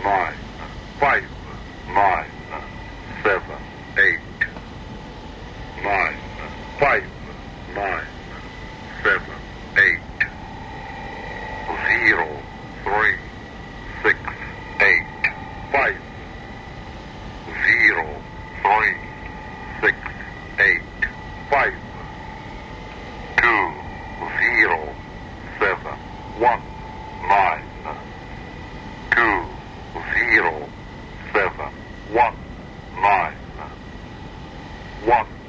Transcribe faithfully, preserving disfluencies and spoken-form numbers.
nine, five, nine, seven, eight, nine, five, nine, seven, eight, zero, three, six, eight, five, zero, three, six, eight, five, two, zero, seven, one, nine, two, zero, seven, one, nine, one.